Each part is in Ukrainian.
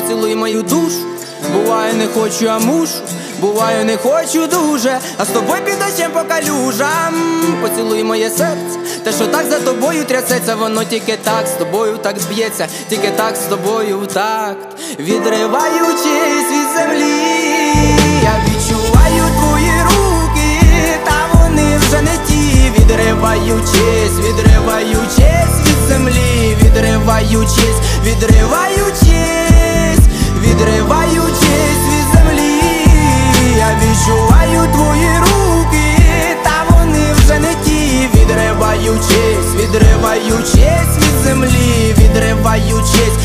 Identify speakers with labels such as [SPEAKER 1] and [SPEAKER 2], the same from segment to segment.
[SPEAKER 1] поцілуй мою душу. Буває не хочу, а мушу, буваю не хочу дуже, а з тобою під дощем по калюжам. Поцілуй моє серце, те, що так за тобою трясеться, воно тільки так з тобою так б'ється, тільки так з тобою в такт. Відриваючись від землі, я відчуваю твої руки, та вони вже не ті. Відриваючись, відриваючись від землі, відриваючись, відриваючись, відриваючись від землі, я відчуваю твої руки, та вони вже не ті. Відриваючись, відриваючись від землі, відриваючись,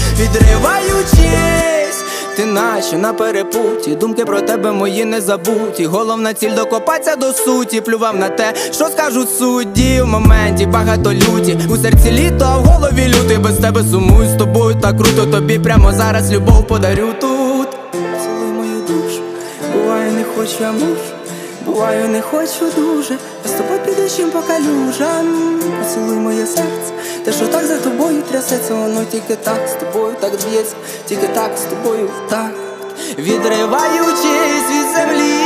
[SPEAKER 1] відриваючись. Ти наче на перепуті, думки про тебе мої не забуті. Головна ціль докопатися до суті, плював на те, що скажуть судді. В моменті багато люті, у серці літо, а в голові лютий. Без тебе сумую, з тобою так круто, тобі прямо зараз любов подарю тут. Поцілуй мою душу, буваю не хочу, а мушу, буваю не хочу дуже, а з тобою під дощем по калюжам. Поцілуй моє серце, те, що так за тобою трясеться, воно тільки так з тобою так б'ється, тільки так з тобою в такт. Відриваючись від землі,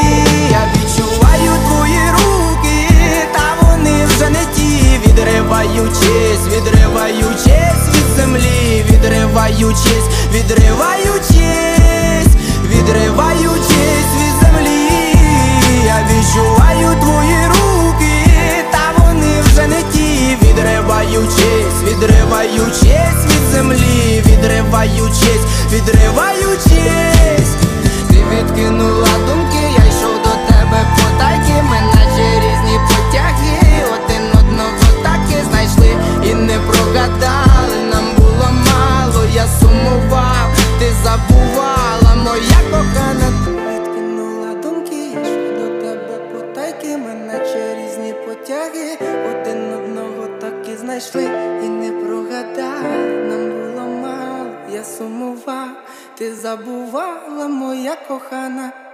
[SPEAKER 1] я відчуваю твої руки, та вони вже не ті. Відриваючись, відриваючись від землі, відриваючись, відриваючись, відриваючись від землі, я відчуваю твої руки, та вони вже не ті. Відриваючись, відриваючись від землі, відриваючись, відриваючись. Ти відкинула думки, я йшов до тебе потайки. Ми наче різні потяги, один одного так і знайшли і не прогадали. Нам було мало, я сумував, ти забувала, моя кохана. Ти відкинула думки, я йшов до тебе потайки. Ми наче різні потяги, один одного так і знайшли і не прогадали. Нам було мало, я сумував, ти забувала, моя кохана.